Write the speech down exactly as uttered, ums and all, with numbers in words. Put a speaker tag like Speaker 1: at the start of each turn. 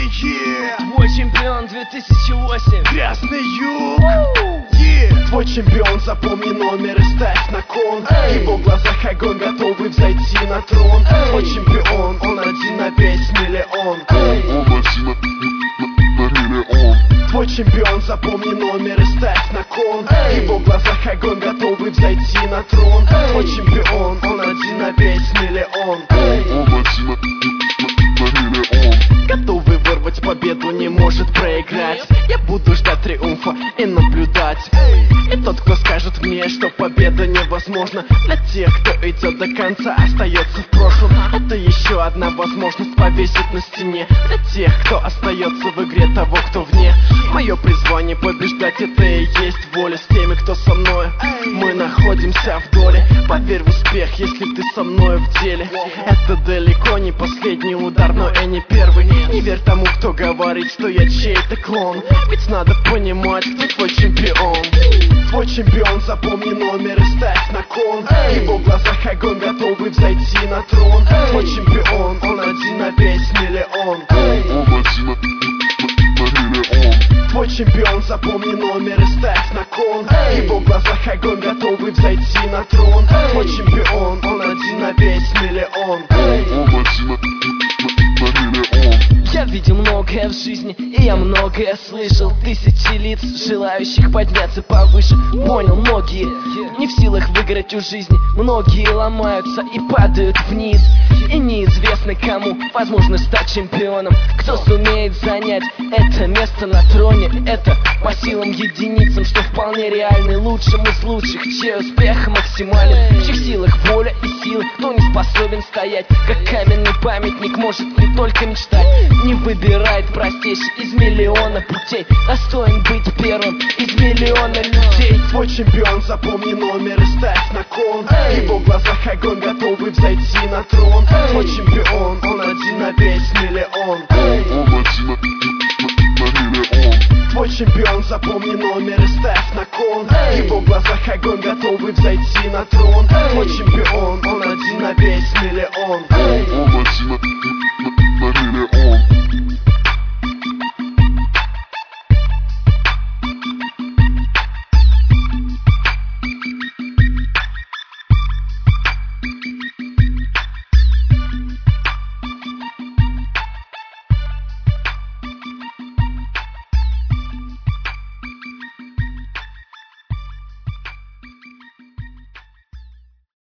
Speaker 1: yeah.
Speaker 2: Твой чемпион две тысячи восемь.
Speaker 1: Грязный юг, yeah. Твой чемпион, запомни номер и ставь на кон. В его глазах огонь, готовый взойти на трон. Твой чемпион, он один на весь миллион.
Speaker 3: Он один на, на миллион.
Speaker 1: Твой чемпион, запомни номер и ставь на кон. В его глазах огонь, готовый взойти на трон. Твой чемпион, он один на весь миллион.
Speaker 3: Он один на, на, на миллион.
Speaker 1: Готовый вырвать победу, не может проиграть. Я буду ждать триумфа и наблюдать. И тот, кто скажет мне, что победа невозможна, для тех, кто идет до конца, остается в прошлом. Это еще одна возможность повесить на стене. Для тех, кто остается в игре того, кто вне. Мое призвание побеждать, это и есть воля. С теми, кто со мной, мы находимся в доле. Поверь в успех, если ты со мной в деле. Это далеко не последний удар, но и не первый. Не верь тому, кто говорит, что я чей-то клон. Ведь надо понимать, кто твой чемпион. Твой чемпион, запомни номер и ставь на кон. В его глазах огонь, готовый взойти на трон. Твой чемпион, он один на весь миллион.
Speaker 3: Он один на, на, на миллион.
Speaker 1: Твой чемпион, запомни номер и ставь на кон. В его глазах огонь, готовый взойти на трон. Твой чемпион, он один на весь миллион.
Speaker 3: Он один на, на, на миллион.
Speaker 2: Я видел многое в жизни, и я многое слышал. Тысячи лиц, желающих подняться повыше. Понял, многие не в силах выиграть у жизни. Многие ломаются и падают вниз. И неизвестно кому возможно стать чемпионом. Кто сумеет занять это место на троне. Это по силам единицам, что вполне реальны. Лучшим из лучших, чей успех максимален. В чьих силах воля и силы, кто не способен стоять как каменный памятник, может не только мечтать. Не выбирает простейший из миллиона путей. Достоин быть первым из миллиона людей.
Speaker 1: Твой чемпион, запомни номер и ставь на кон. В его глазах огонь, готовый взойти на трон. Твой чемпион, он один на весь миллион.
Speaker 3: Он один на, на, на миллион.
Speaker 1: Твой чемпион, запомни номер и ставь на кон. В его глазах огонь, готовый взойти на трон. Твой чемпион, он один на весь миллион.
Speaker 3: Он один на,